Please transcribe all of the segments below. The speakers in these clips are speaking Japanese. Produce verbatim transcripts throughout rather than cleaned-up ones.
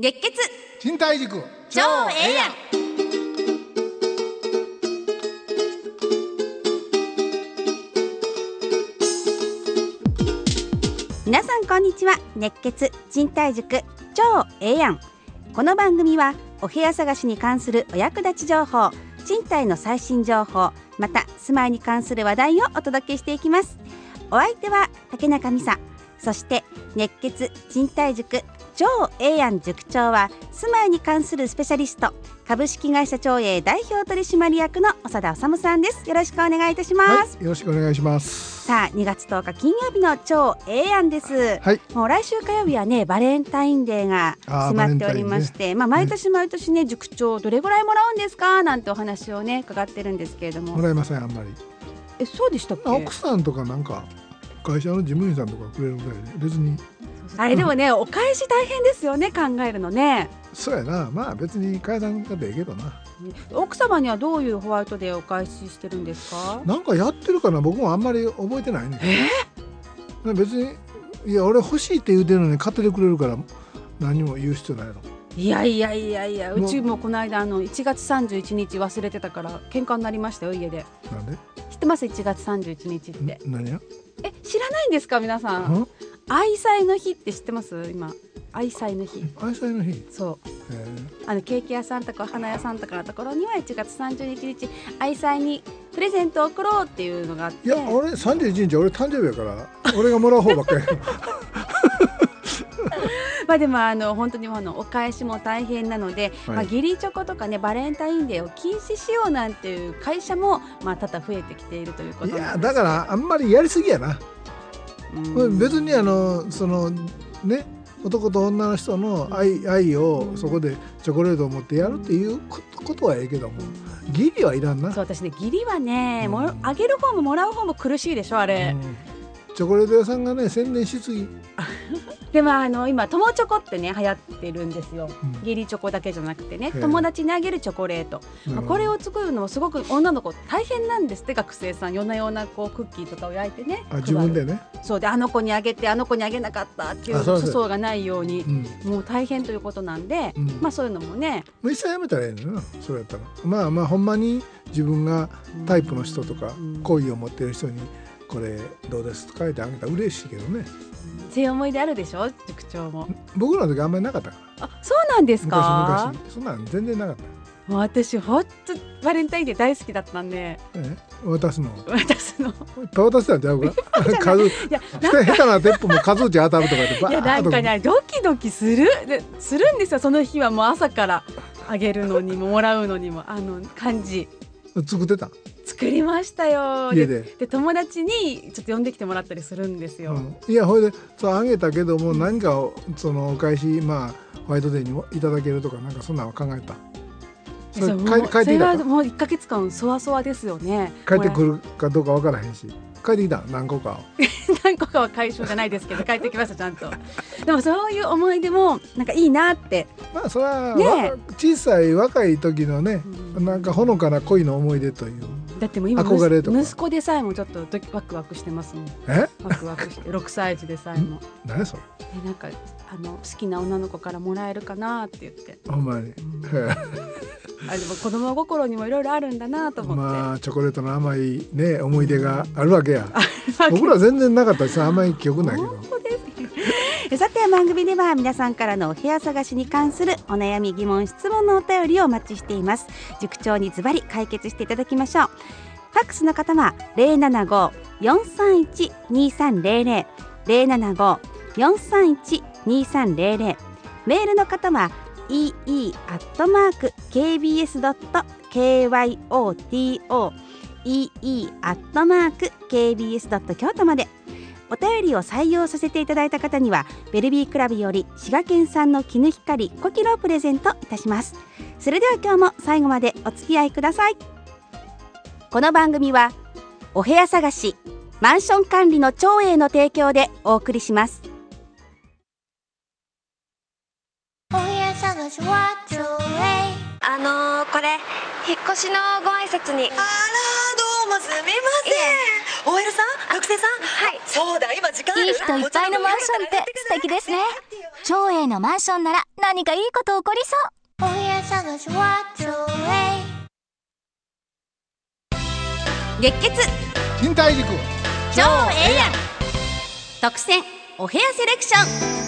熱血賃貸塾超ええやん。皆さんこんにちは。熱血賃貸塾超ええやん。この番組はお部屋探しに関するお役立ち情報、賃貸の最新情報、また住まいに関する話題をお届けしていきます。お相手は竹中美沙、そして熱血賃貸塾超ええやん塾長は住まいに関するスペシャリスト、株式会社長栄代表取締役の長田治さんです。よろしくお願いいたします、 はい、よろしくお願いします。 さあにがつとおか金曜日の超ええやんです、 はい、 もう来週火曜日はねバレンタインデーが迫っておりまして、ね、まあ、毎年毎年ね、ね塾長どれぐらいもらうんですかなんてお話をね伺ってるんですけれども。 もらえません、あんまり。 え、そうでしたっけ。 奥さんとかなんか会社の事務員さんとかくれるぐらいで別に。 あれでもねお返し大変ですよね、考えるのね。 そうやな、まあ別に返さんかでええけどな。 奥様にはどういうホワイトデーお返ししてるんですか。 なんかやってるかな、僕もあんまり覚えてないね。えー、別にいや俺欲しいって言うてるのに買っててくれるから何も言う必要ないの。 いやいやいやいや、うちもこの間あのいちがつさんじゅういちにち忘れてたから喧嘩になりましたよ、家で。 なんで。 知ってます？いちがつさんじゅういちにちって。 何や。 え、知らないんですか皆さん。愛妻の日って知ってます？今愛妻の日。 愛妻の日。 そう。あのケーキ屋さんとか花屋さんとかのところにはいちがつさんじゅういちにち愛妻にプレゼントを送ろうっていうのがあって。 いや俺さんじゅういちにち俺誕生日やから俺がもらう方ばっかりまあでもあの本当にあのお返しも大変なので、はい、まあ、義理チョコとかねバレンタインデーを禁止しようなんていう会社もまあ多々増えてきているということなんです。いやだからあんまりやりすぎやな。別にあのそのね男と女の人の 愛, 愛をそこでチョコレートを持ってやるっていうことはええけども、義理はいらんな。 そう、私ね義理はね、うん、もあげる方ももらう方も苦しいでしょあれ、 うん、チョコレート屋さんがね宣伝しすぎでもあの今友チョコってね流行ってるんですよ、うん、義理チョコだけじゃなくてね、友達にあげるチョコレート、まあ、これを作るのもすごく女の子大変なんですって。学生さん夜な夜なこうクッキーとかを焼いてね、 あ自分でね。 そうで、あの子にあげてあの子にあげなかったっていう粗相がないように、うん、もう大変ということなんで、うん、まあそういうのもねもう一切やめたらいいのよ、それやったら。まあまあほんまに自分がタイプの人とか、うん、好意を持ってる人にこれどうですと書いてあげたら嬉しいけどね。 そういう思い出あるでしょ塾長も。 僕らの時あんまりなかったから。 あ、そうなんですか。 昔昔そんなん全然なかった。 もう私ほんとバレンタインデー大好きだったんで。 え渡すの渡すのいっぱい渡したんちゃうか数いや下手な鉄砲も数打ち当たるとかでバーッと。いやなんかねドキドキするでするんですよ。その日はもう朝からあげるのにももらうのにもあの感じ作ってた。 作りましたよ。 家で。 で友達にちょっと呼んできてもらったりするんですよ、 うん、いやほいでそうあげたけども、うん、何かをそのお返し、まあホワイトデーにもいただけるとかなんかそんなの考えた。 それもそれはもういっかげつかんそわそわですよね。 帰ってくるかどうかわからへんし。帰ってきた何個かを何個かは回収じゃないですけど帰ってきましたちゃんと。でもそういう思い出もなんかいいなって。 まあそれは、ね、小さい若い時のね、うん、なんかほのかな恋の思い出という。 だってもう今憧れとか息子でさえもちょっとワクワクしてますもん。 えワクワクしてろくさい児でさえも何それ。 えなんかあの好きな女の子からもらえるかなって言って。 ほんまに、うん、 あでも子供心にもいろいろあるんだなと思って。 まあチョコレートの甘いね思い出があるわけや、うん、僕ら全然なかったです。甘い記憶ないけど。 そうですさて番組では皆さんからのお部屋探しに関するお悩み疑問質問のお便りをお待ちしています。塾長にズバリ解決していただきましょう。ファックスの方は ゼロななご よんさんいち にさんゼロゼロ ゼロななご よんさんいち にさんゼロゼロ メールの方は イーイー アットマーク ケービーエス ドット ケーワイオーティーオー イーイー アットマーク ケービーエス ドット 京都まで。お便りを採用させていただいた方にはベルビークラブより滋賀県産の絹ひかりごキロをプレゼントいたします。それでは今日も最後までお付き合いください。この番組はお部屋探しマンション管理の長栄の提供でお送りします。 お部屋探しは長栄。 あのー、これ引っ越しのご挨拶に。 あらどうもすみません。オエルさん学生さん。 はい。 そうだ今時間ある。 いい人いっぱいのマンションって素敵ですね。 長英のマンションなら何かいいこと起こりそう。 お部屋探しはちょうえい。 月血賃貸塾超ええやん特選お部屋セレクション。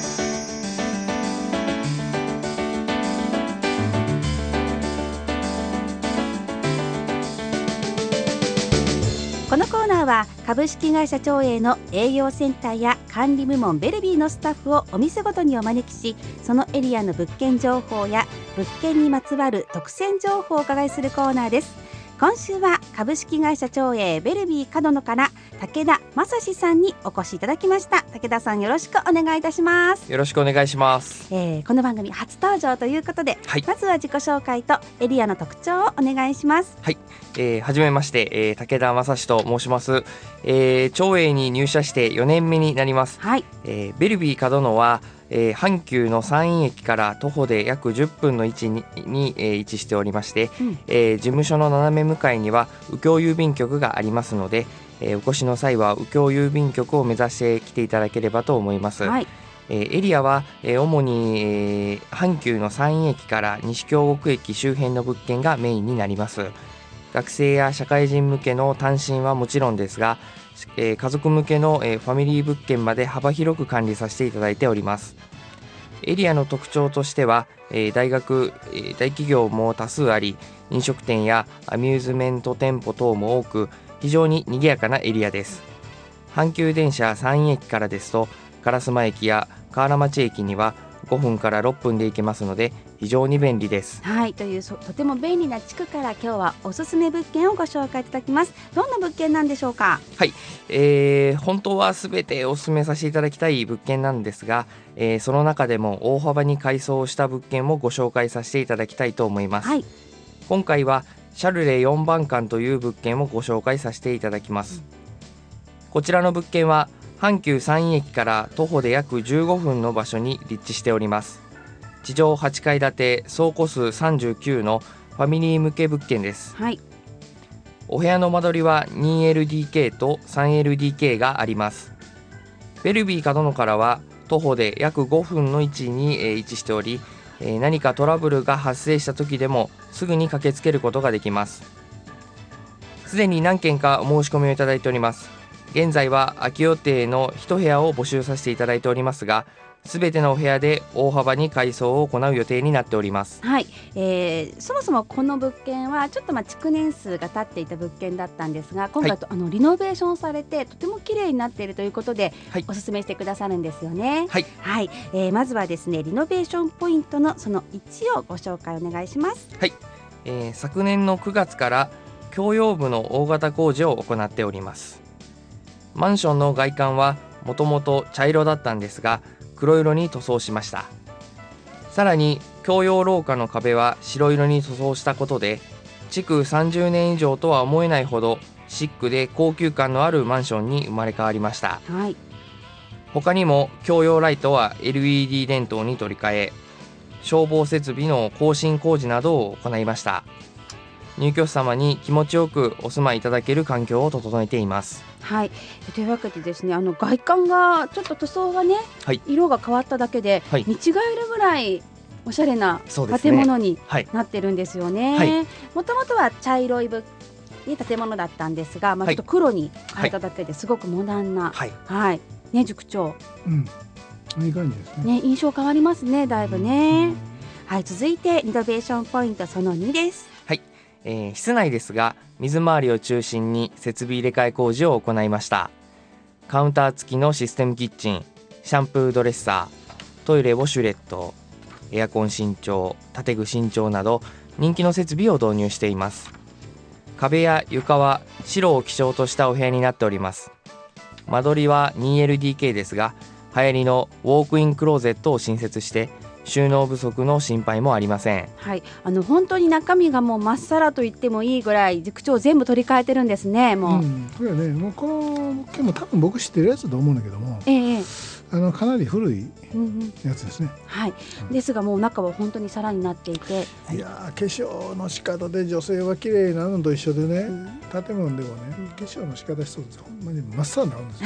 このコーナーは株式会社長英の営業センターや管理部門ベルビーのスタッフをお店ごとにお招きし、そのエリアの物件情報や物件にまつわる特選情報をお伺いするコーナーです。今週は株式会社長英ベルビー角野から武田正史さんにお越しいただきました。武田さん、よろしくお願いいたします。 よろしくお願いします。 えー、この番組初登場ということで、 はい、 まずは自己紹介とエリアの特徴をお願いします。 はい、えー、はじめまして、えー、武田正史と申します。えー、長英に入社してよねんめになります。 はい、 えー、ベルビー角野はえー、阪急の山陰駅から徒歩で約じゅっぷんの位置に、に、えー、位置しておりまして、うんえー、事務所の斜め向かいには右京郵便局がありますので、えー、お越しの際は右京郵便局を目指して来ていただければと思います。はい、えー、エリアは、えー、主に、えー、阪急の山陰駅から西京極駅周辺の物件がメインになります。学生や社会人向けの単身はもちろんですが、えー、家族向けの、えー、ファミリー物件まで幅広く管理させていただいております。エリアの特徴としては、えー、大学、えー、大企業も多数あり、飲食店やアミューズメント店舗等も多く、非常に賑やかなエリアです。阪急電車山陰駅からですと、烏丸駅や河原町駅にはごふんからろっぷんで行けますので、非常に便利です。 はい、というとても便利な地区から今日はおすすめ物件をご紹介いただきます。どんな物件なんでしょうか。 はい、えー、本当はすべておすすめさせていただきたい物件なんですが、えー、その中でも大幅に改装した物件をご紹介させていただきたいと思います。はい、今回はシャルレよんばん館という物件をご紹介させていただきます。うん、こちらの物件は阪急山陰駅から徒歩で約じゅうごふんの場所に立地しております。地上はちかい建て、総戸数さんじゅうきゅうのファミリー向け物件です。はい、お部屋の間取りは にエルディーケー と さんエルディーケー があります。ベルビー角野からは徒歩で約ごふんの位置に、えー、位置しており、えー、何かトラブルが発生した時でもすぐに駆けつけることができます。すでに何件かお申し込みをいただいております。現在は空き予定のいち部屋を募集させていただいておりますが、すべてのお部屋で大幅に改装を行う予定になっております。 はい、えー、そもそもこの物件はちょっとまあ築年数が経っていた物件だったんですが、今回、はい、あのリノベーションされてとても綺麗になっているということで、はい、おすすめしてくださるんですよね。はい、はい、えー、まずはですね、リノベーションポイントのそのいちをご紹介お願いします。 はい、えー、昨年のくがつから共用部の大型工事を行っております。マンションの外観はもともと茶色だったんですが、黒色に塗装しました。さらに共用廊下の壁は白色に塗装したことで、築さんじゅうねん以上とは思えないほどシックで高級感のあるマンションに生まれ変わりました。はい、他にも共用ライトは エルイーディー 電灯に取り替え、消防設備の更新工事などを行いました。入居者様に気持ちよくお住まいいただける環境を整えています。 はい、というわけでですね、あの外観がちょっと塗装がね、はい、色が変わっただけで、はい、見違えるぐらいおしゃれな建物になってるんですよね。もともとは茶色いぶ建物だったんですが、まあ、ちょっと黒に変えただけですごくモダンな、はいはいね、塾長、 うん、いい感じですね。 ね、印象変わりますね、だいぶね。うん、はい、続いてリノベーションポイントそのにです。 はい、えー、室内ですが水回りを中心に設備入れ替え工事を行いました。カウンター付きのシステムキッチン、シャンプードレッサー、トイレウォシュレット、エアコン新調、建具新調など人気の設備を導入しています。壁や床は白を基調としたお部屋になっております。間取りは にエルディーケー ですが、流行りのウォークインクローゼットを新設して収納不足の心配もありません。 はい、あの本当に中身がもうまっさらと言ってもいいぐらい塾長全部取り替えてるんですね。もう、うん、 これね、もうこの物件も多分僕知ってるやつだと思うんだけども、ええ、あのかなり古いやつですね。うんうん、はい、 うん、ですがもう中は本当に皿になっていて、 いや化粧の仕方で女性は綺麗になるのと一緒でね、うん、建物でもね、化粧の仕方一つほんまにまっさらになるんですよ。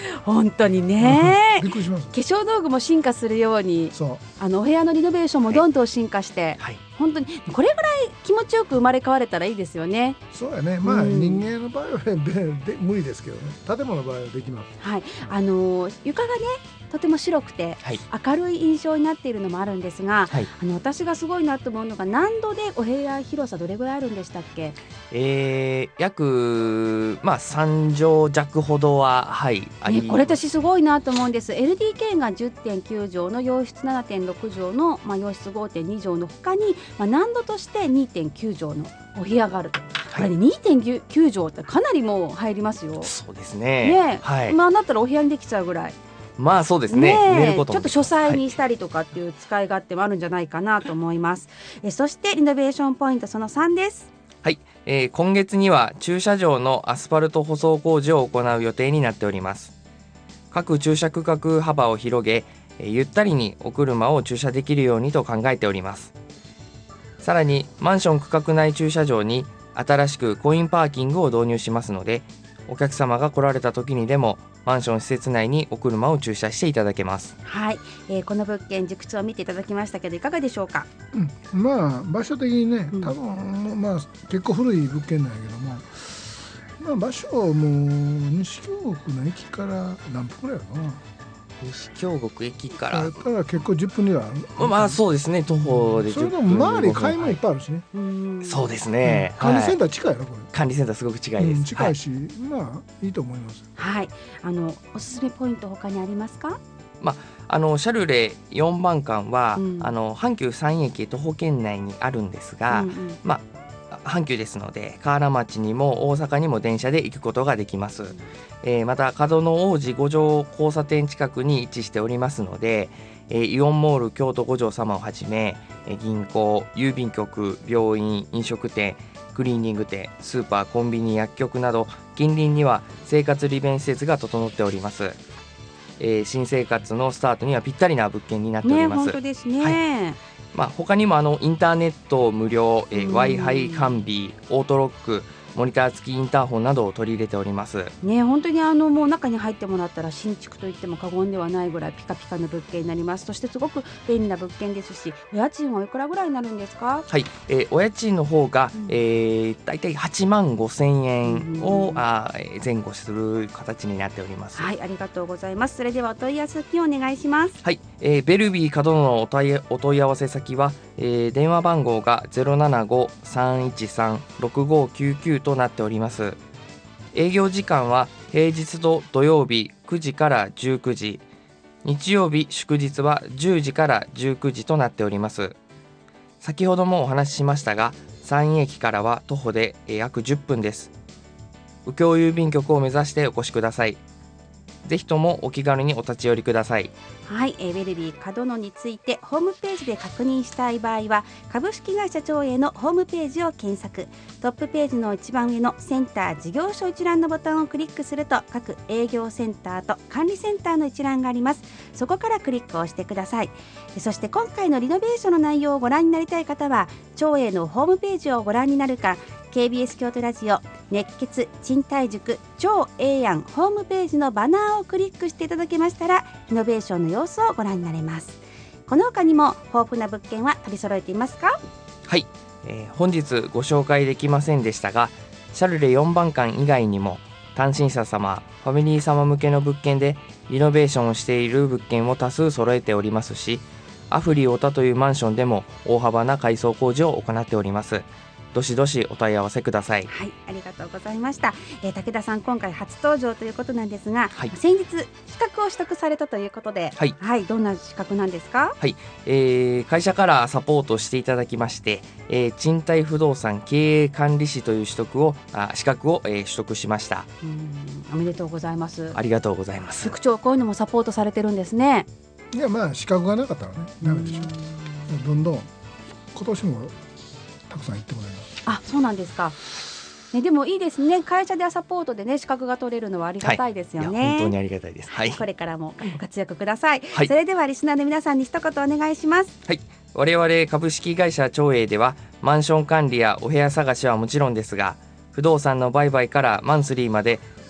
本当にねびっくりします。 化粧道具も進化するように、 そうあのお部屋のリノベーションもどんどん進化して、はい、本当にこれぐらい気持ちよく生まれ変われたらいいですよね。 そうやね。まあ、うん、人間の場合はで無理ですけどね。建物の場合はできます。 はい、あのー、床がねとても白くて明るい印象になっているのもあるんですが、はい、あの私がすごいなと思うのが何度でお部屋広さどれぐらいあるんでしたっけ？ えー、約、まあ、さんじょう弱ほどは、はいあります。 ね、これ私すごいなと思うんです。 エルディーケー が じゅってんきゅう 畳の洋室 ななてんろく 畳の、まあ、洋室 ごてんに 畳の他に、まあ、難度として にてんきゅう 畳のお部屋があると。これ、ね、にてんきゅう 畳ってかなりもう入りますよ。 そうですね。 ね、 はい、 まあ、だったらお部屋にできちゃうぐらい。 まあそうですね。寝ることもちょっと書斎にしたりとかっていう使い勝手もあるんじゃないかなと思います。えそしてリノベーションポイントそのさんです。 はい、えー、今月には駐車場のアスファルト舗装工事を行う予定になっております。各駐車区画幅を広げ、えー、ゆったりにお車を駐車できるようにと考えております。さらにマンション区画内駐車場に新しくコインパーキングを導入しますので、お客様が来られた時にでもマンション施設内にお車を駐車していただけます。 はい、えー、この物件塾長を見ていただきましたけどいかがでしょうか？ うん、まあ場所的にね、多分、うん、まあ結構古い物件なんやけども、まあ、場所も西京極の駅から何分ぐらいやろな。 西京極駅からだから結構じゅっぷんにはある。 まあそうですね、徒歩でじゅっぷん。 それでも周り買い物いっぱいあるしね。 はい、そうですね、 うん、管理センター近いのこれ。 管理センターすごく近いです、 うん、近いし、はい、まあいいと思います。 はい、あのおすすめポイント他にありますか？ まあ、あのシャルレよんばん館は、うん、あの阪急さん駅徒歩圏内にあるんですが、うんうん、まあ阪急ですので河原町にも大阪にも電車で行くことができます。うん、えー、また角の王子五条交差点近くに位置しておりますので、えー、イオンモール京都五条様をはじめ、えー、銀行、郵便局、病院、飲食店、クリーニング店、スーパー、コンビニ、薬局など近隣には生活利便施設が整っております。えー、新生活のスタートにはぴったりな物件になっております。 ね、本当ですね。 はい、まあ、他にもあのインターネット無料、えー、Wi-Fi 完備、オートロック、モニター付きインターホンなどを取り入れております。 ね、本当にあのもう中に入ってもらったら新築といっても過言ではないぐらいピカピカの物件になります。そしてすごく便利な物件ですし、お家賃はいくらぐらいになるんですか？ はい、えー、お家賃の方が、うん、えー、だいたいはちまんごせんえんを、うん、あ前後する形になっております。 はい、ありがとうございます。それではお問い合わせ先をお願いします。 はい、えー、ベルビー角野のお問い、お問い合わせ先は、えー、電話番号が ゼロななご さんいちさん ろくごきゅうきゅう となっております。営業時間は平日と土曜日くじからじゅうくじ、日曜日祝日はじゅうじからじゅうくじとなっております。先ほどもお話ししましたが、三駅からは徒歩で約じゅっぷんです。右京郵便局を目指してお越しください。ぜひともお気軽にお立ち寄りください。 はい、えー、ベルビー角野についてホームページで確認したい場合は株式会社長栄のホームページを検索、トップページの一番上のセンター事業所一覧のボタンをクリックすると各営業センターと管理センターの一覧があります。そこからクリックをしてください。そして今回のリノベーションの内容をご覧になりたい方は長栄のホームページをご覧になるか、ケービーエス 京都ラジオ熱血賃貸塾超ええやんホームページのバナーをクリックしていただけましたらリノベーションの様子をご覧になれます。この他にも豊富な物件は取り揃えていますか？ はい、えー、本日ご紹介できませんでしたが、シャルレよんばん館以外にも単身者様、ファミリー様向けの物件でリノベーションをしている物件を多数揃えておりますし、アフリオタというマンションでも大幅な改装工事を行っております。どしどしお問い合わせください。 はい、ありがとうございました。えー、武田さん今回初登場ということなんですが、はい、先日資格を取得されたということで、はい、はい、どんな資格なんですか？ はい、えー、会社からサポートしていただきまして、えー、賃貸不動産経営管理士という取得をあ資格を、えー、取得しました。 うん、おめでとうございます。 ありがとうございます。 塾長、こういうのもサポートされてるんですね。 いや、まあ資格がなかったらねダメでしょ。どんどん今年もたくさん行ってもらいます。 あ、そうなんですか。ね、でもいいですね。会社でサポートでね資格が取れるのはありがたいですよね。 はい、本当にありがたいです。はい、 これからもご活躍ください。 はい、 それではリスナーの皆さんに一言お願いします。 はい、我々株式会社長栄ではマンション管理やお部屋探しはもちろんですが、不動産の売買からマンスリーまで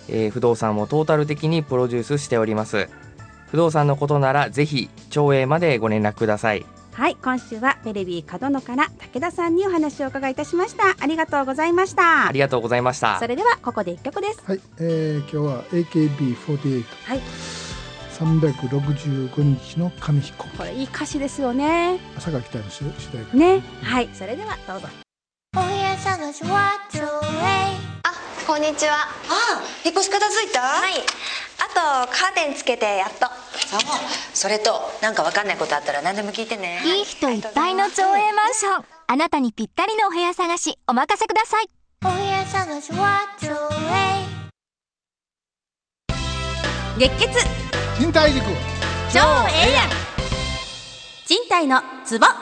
えー、不動産をトータル的にプロデュースしております。不動産のことならぜひ町営までご連絡ください。 はい、今週はベルビー門野から武田さんにお話を伺いいたしました。ありがとうございました。 ありがとうございました。 それではここで一曲です。 はい、えー、今日は エーケービーフォーティーエイト、 はい、 さんびゃくろくじゅうごにちの紙飛行機。 これいい歌詞ですよね。 朝が来たの主題歌ね。はい、それではどうぞ。 お部屋探しはちょい。 あ、こんにちは。 ああ、引っ越し片付いた？ はい。あとカーテンつけてやっと。 そう、それとなんかわかんないことあったら何でも聞いてね。 いい人いっぱいの町営マンション、あなたにぴったりのお部屋探しお任せください。 お部屋探しはちょい。 月血賃貸塾超ええやん、賃貸のツボ。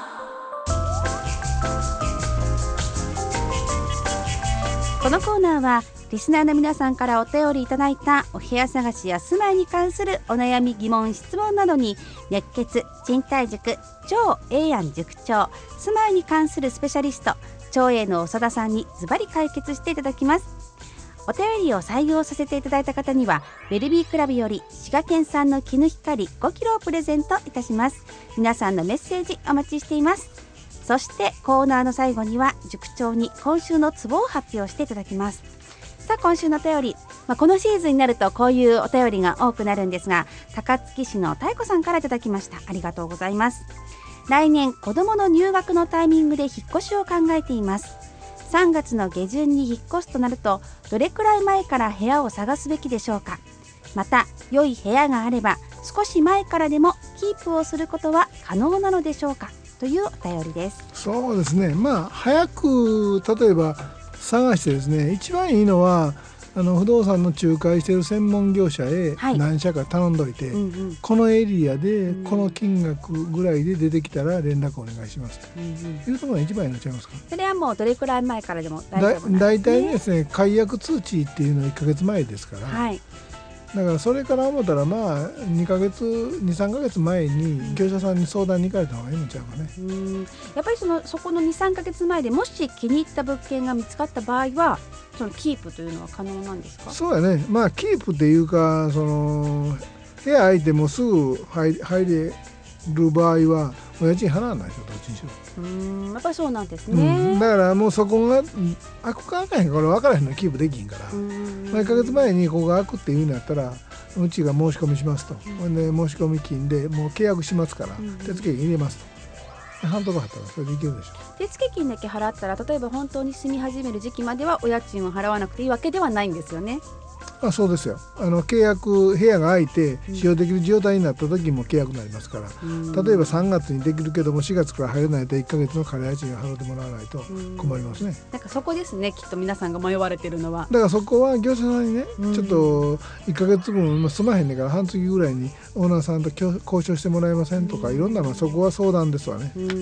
このコーナーはリスナーの皆さんからお便りいただいたお部屋探しや住まいに関するお悩み疑問質問などに、熱血賃貸塾超ええやん塾長、住まいに関するスペシャリスト超えの長田さんにズバリ解決していただきます。お便りを採用させていただいた方にはベルビークラブより滋賀県産の絹光ごキロをプレゼントいたします。皆さんのメッセージお待ちしています。そしてコーナーの最後には塾長に今週のツボを発表していただきます。さあ今週のお便り、まあ、このシーズンになるとこういうお便りが多くなるんですが、高槻市の太子さんからいただきました。ありがとうございます。来年子どもの入学のタイミングで引っ越しを考えています。さんがつの下旬に引っ越すとなるとどれくらい前から部屋を探すべきでしょうか。また良い部屋があれば少し前からでもキープをすることは可能なのでしょうか、というお便りです。 そうですね、まあ早く例えば探してですね、一番いいのはあの不動産の仲介している専門業者へ何社か頼んどいて、はい、うんうん、このエリアでこの金額ぐらいで出てきたら連絡お願いしますと、うんうん、いうところが一番いいのちゃいますか。 それはもうどれくらい前からでも大丈夫なんですね。 だいたいですね、解約通知っていうのはいっかげつまえですから、はい、だからそれから思ったらまあにかげつにさんかげつまえに業者さんに相談に行かれた方がいいのちゃうかね。 うん、やっぱりそのそこのにさんかげつまえでもし気に入った物件が見つかった場合はそのキープというのは可能なんですか。 そうやね、まあキープっていうか、その部屋空いてもすぐ 入, 入れる場合はお家賃払わないでしょ、どっちにしろ。 うーん、やっぱりそうなんですね、 うん、だからもうそこが開くか開かへんかこれ分からへんのキープできんから、まあ、いっかげつまえにここが開くっていうんやったらうちが申し込みしますと、うん、で申し込み金でもう契約しますから、うん、手付金入れますと、半年払ったらそれでいけるでしょ。 手付金だけ払ったら例えば本当に住み始める時期まではお家賃を払わなくていいわけではないんですよね。 あ、そうですよ。あの契約部屋が空いて使用できる状態になった時も契約になりますから、うん、例えばさんがつにできるけどもしがつから入れないといっかげつの仮家賃を払ってもらわないと困りますね、 うん、なんかそこですね、きっと皆さんが迷われてるのは。 だからそこは業者さんにね、うん、ちょっといっかげつぶん住まへんねんから半月ぐらいにオーナーさんと交渉してもらえませんとか、いろんなのそこは相談ですわね、うん、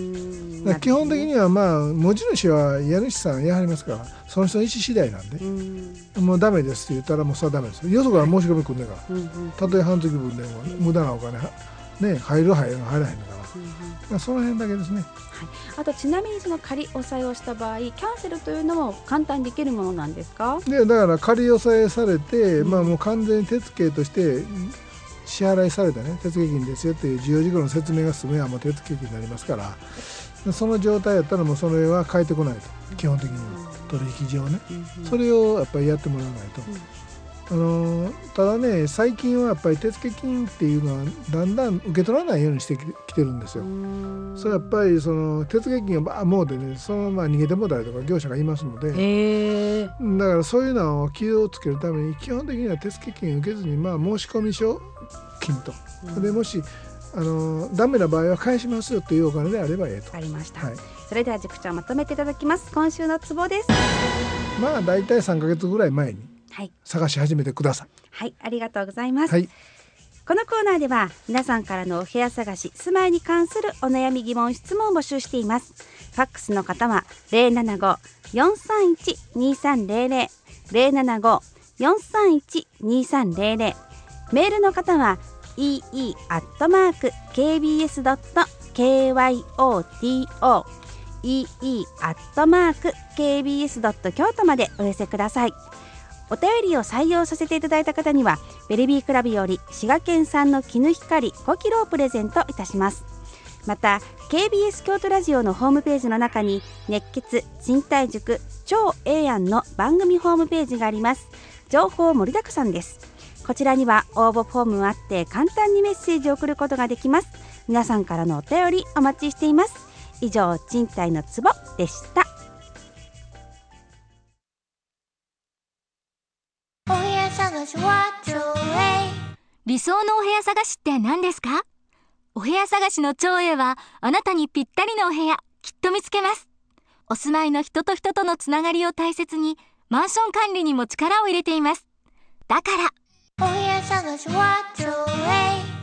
だから基本的にはまあ持ち主は家主さんやはりますからその人の意思次第なんで、うん、もうダメですって言ったらもうそれはダメですよ。よそから申し込み来んねんから、うんうん、たとえ半月分でも無駄なお金、ね、入る入る入らへんだから、うんうん、その辺だけですね、はい、 あとちなみにその仮押さえをした場合キャンセルというのも簡単にできるものなんですか。 でだから仮押さえされて、うん、まあ、もう完全に手付として支払いされたね手付金ですよっていう重要事項の説明が済めばもう手付金になりますから、その状態やったらもうそれは変えてこないと、基本的には、うん、取引上ね、うんうん、それをやっぱりやってもらわないと、うん、あのただね最近はやっぱり手付金っていうのはだんだん受け取らないようにしてきてるんですよ。それやっぱりその手付金がもうでねそのまま逃げてもらえとか業者がいますので、 へー、 だからそういうのを気をつけるために基本的には手付金受けずに、まあ、申込書金と、うん、でもしあのダメな場合は返しますよというお金であればええと。 ありました、 はい、 それでは塾長まとめていただきます。今週のツボです。 まあだいたいさんかげつぐらい前に探し始めてください。 はい、ありがとうございます、 はい、 このコーナーでは皆さんからのお部屋探し住まいに関するお悩み疑問質問を募集しています。ファックスの方は ゼロななご よんさんいち にさんゼロゼロ ゼロななご よんさんいち にさんゼロゼロ、 メールの方は イーイー アットマーク ケービーエス ドット ケーワイオーティーオー イーイー アットマーク ケービーエス ドット 京都までお寄せください。 お便りを採用させていただいた方にはベルビークラブより滋賀県産の絹光ごキロをプレゼントいたします。また ケービーエス 京都ラジオのホームページの中に熱血賃貸塾超ええやんの番組ホームページがあります。情報盛りだくさんです。こちらには応募フォームがあって簡単にメッセージを送ることができます。皆さんからのお便りお待ちしています。以上、賃貸のツボでした。 お部屋探しはちょうえい。 理想のお部屋探しって何ですか？お部屋探しの超英はあなたにぴったりのお部屋きっと見つけます。お住まいの人と人とのつながりを大切にマンション管理にも力を入れています。だからお部屋探しはちょうえい。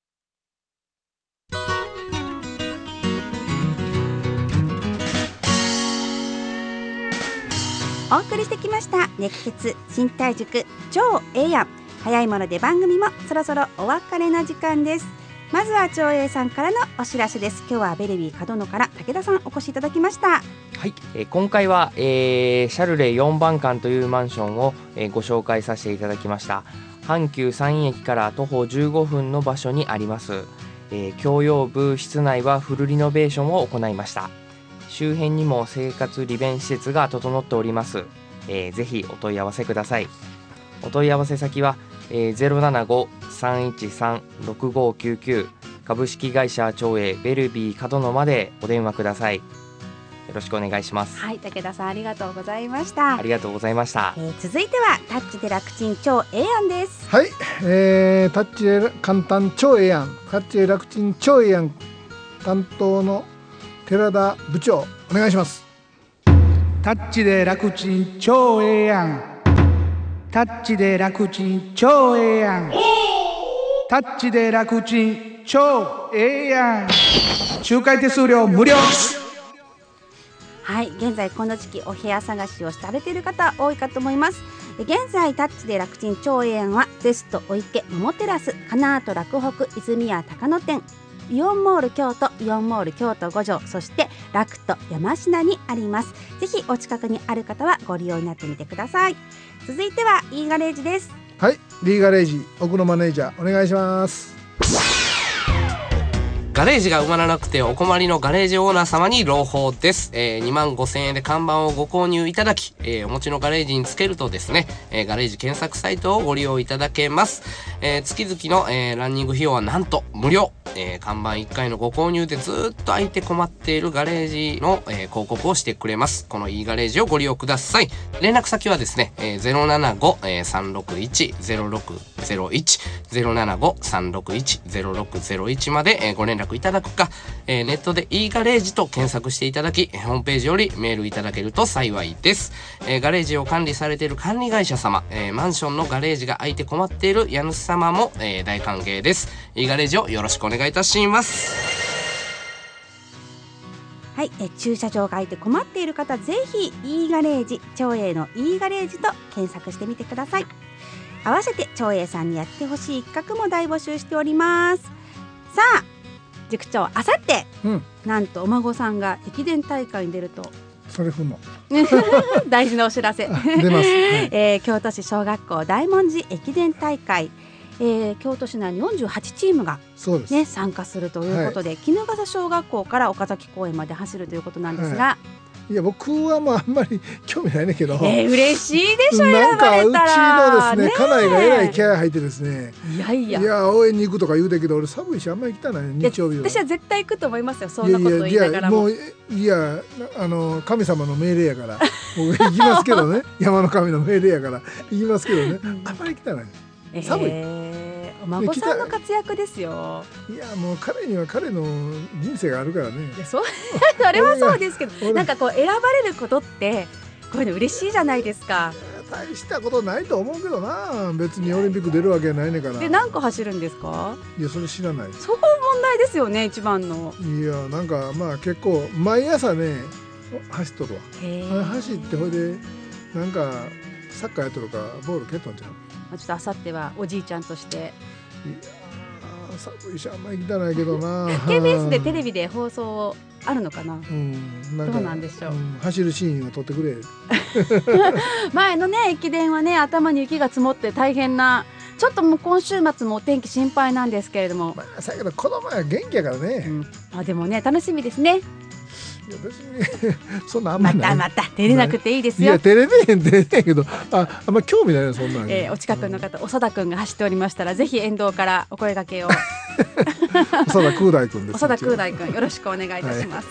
お送りしてきました熱血賃貸塾超ええやん。早いもので番組もそろそろお別れの時間です。まずは超ええさんからのお知らせです。今日はベルビー門野から武田さんお越しいただきました。 はい、えー、今回は、えー、シャルレよんばん館というマンションを、えー、ご紹介させていただきました。阪急山陰駅から徒歩じゅうごふんの場所にあります。えー、共用部室内はフルリノベーションを行いました。周辺にも生活利便施設が整っております。えー、ぜひお問い合わせください。お問い合わせ先は、えー、ゼロななご さんいちさん ろくごきゅうきゅう株式会社長英ベルビー門野までお電話ください。よろしくお願いします。 はい、武田さんありがとうございました。 ありがとうございました。 えー、続いてはタッチで楽ちん超ええやんです。 はい、えー、タッチで簡単超ええやん、タッチで楽ちん超ええやん担当の寺田部長お願いします。 タッチで楽ちん超ええやん、タッチで楽ちん超ええやん、タッチで楽ちん超ええやん、仲介手数料無料。 はい、現在この時期お部屋探しをされている方多いかと思います。現在タッチで楽ちん超ええやんはゼストお池桃テラスカナート洛北泉屋高野店イオンモール京都イオンモール京都五条そしてラクト山科にあります。ぜひお近くにある方はご利用になってみてください。続いては E ガレージです。 はい、D ガレージ奥野マネージャーお願いします。 ガレージが埋まらなくてお困りのガレージオーナー様に朗報です。えー、にまんごせんえんで看板をご購入いただき、えー、お持ちのガレージにつけるとですね、えー、ガレージ検索サイトをご利用いただけます。えー、月々の、えー、ランニング費用はなんと無料。えー、看板いっかいのご購入でずっと空いて困っているガレージの、えー、広告をしてくれます。この E ガレージをご利用ください。連絡先はですね、えー、ゼロななご さんろくいち ゼロろくゼロいち ゼロななご さんろくいち ゼロろくゼロいちまで、えー、ご連絡いただくか、えー、ネットで E ガレージと検索していただき、ホームページよりメールいただけると幸いです。えー、ガレージを管理されている管理会社様、えー、マンションのガレージが空いて困っている家主様も、えー、大歓迎です。E ガレージをよろしくお願いいたします。 はい、え駐車場が空いて困っている方ぜひ E ガレージ長英の E ガレージと検索してみてください。合わせて長英さんにやってほしい企画も大募集しております。さあ塾長、あさって、うん、なんとお孫さんが駅伝大会に出ると。 それふの大事なお知らせ出ます、はいえー、京都市小学校大文字駅伝大会、えー、京都市内によんじゅうはちチームが、ね、参加するということで、はい、衣笠小学校から岡崎公園まで走るということなんですが、はい、 いや僕はまああんまり興味ないねんけど、 えー、嬉しいでしょ。 なんかうちのですね、 ね家内がえらい気合入ってですね、 いやいやいや応援に行くとか言うてけど俺寒いしあんまり行きたない日曜日は。 私は絶対行くと思いますよ。そんなこと言いながらも。 いやいやもういやあの神様の命令やから僕行きますけどね山の神の命令やから行きますけどね、うん、あんまり行きたない寒い、 えー、お孫さんの活躍ですよ。 いやもう彼には彼の人生があるからね。 いや そ, それはそうですけどなんかこう選ばれることってこういうの嬉しいじゃないですか。 大したことないと思うけどな。別にオリンピック出るわけないねんから。 で何個走るんですか。 いやそれ知らない。 そこ問題ですよね一番の。いやなんかまあ結構毎朝ね走っとるわ。走ってほいでなんかサッカーやっとるかボール蹴っとんじゃん。 ちょっとあさってはおじいちゃんとして。いや寒いしあんまり行きたないけどなケービーエス でテレビで放送をあるのかな、うん、なんかどうなんでしょう、うん、 走るシーンを撮ってくれ前のね駅伝はね頭に雪が積もって大変な、ちょっともう今週末もお天気心配なんですけれども、 まあ、だけど子供は元気やからね、うん、 あでもね楽しみですね。 いや別にそんなあんまない。 またまた照れなくていいですよ。 いや照れねえん照れねえけど、ああんま興味ないよそんな、 えー、お近くの方、長田くんが走っておりましたらぜひ沿道からお声掛けを長田空大くんです。 長田空大くんよろしくお願いいたします、はい、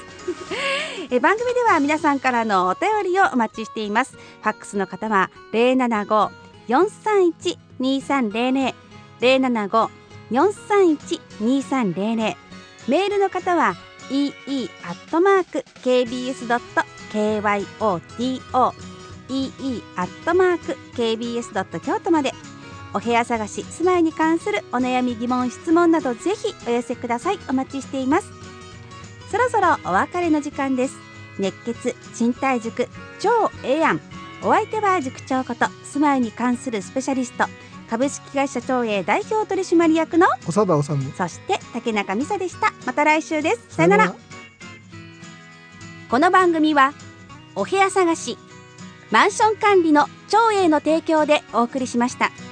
えー、番組では皆さんからのお便りをお待ちしています。ファックスの方は ゼロななご よんさんいち にさんゼロゼロ ゼロななご よんさんいち にさんゼロゼロ、 メールの方はイーイー アットマーク ケービーエス ドット ケーワイオーティーオー イーイー アットマーク ケービーエス ドット 京都まで。お部屋探し、住まいに関するお悩み疑問質問などぜひお寄せください。お待ちしています。そろそろお別れの時間です。熱血賃貸塾超ええやん。お相手は塾長こと住まいに関するスペシャリスト株式会社長栄代表取締役の長田治、 そして竹中美沙でした。また来週です。さよなら。この番組はお部屋探しマンション管理の長栄の提供でお送りしました。